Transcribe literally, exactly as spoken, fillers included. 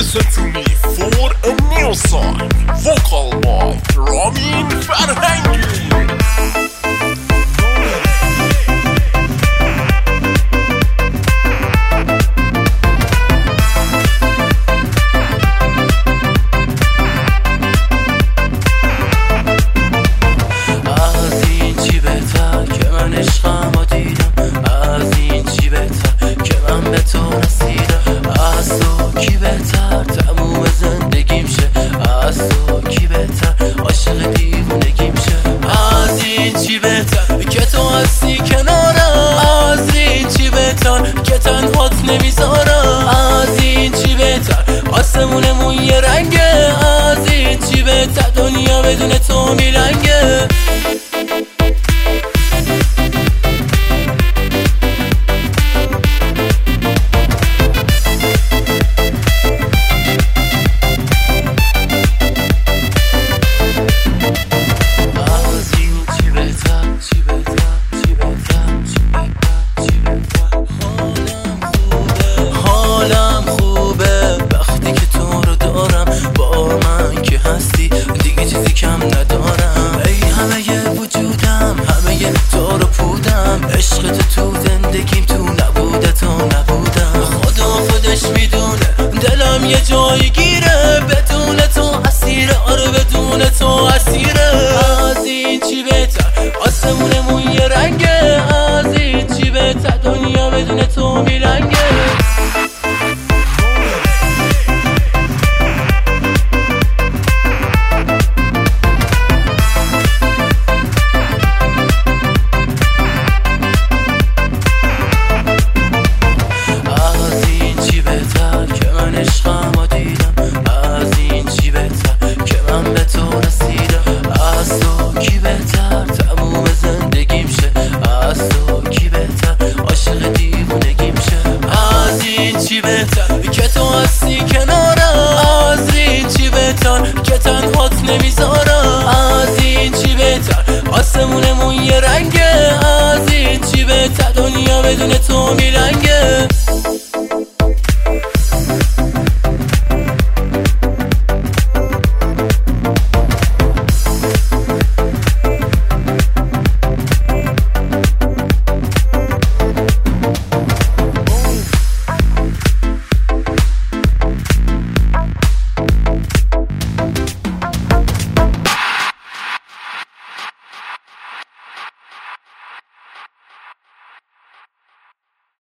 Listen to me for a new song. Vocal by Ramin Farhangi. که تو هستی کنارم، از این چی بهتر که تنهات نمیذارم. از این چی بهتر آسمونمون یه رنگه، از این چی بهتر دنیا بدون تو میلنگه. عشق تو تو زندگیم، تو نبوده تو نبودم. خدا خودش میدونه دلم یه جایی گیره، بدون تو اسیره، آره بدون تو اسیره. از این چی بهتر آسمونمون یه رنگه، از این چی بهتر دنیا بدون تو میلنگه. عشقمو دیدم، از این چی بهتر که من به تو رسیدم. از تو کی بهتر تموم زندگیم شه، از تو کی بهتر عاشق دیوونگیم شه. از این چی بهتر که تو هستی کنارم، از این چی بهتر که تنهات نمیذارم. از این چی بهتر آسمونمون یه رنگه، از این چی بهتر دنیا بدون تو میلنگه.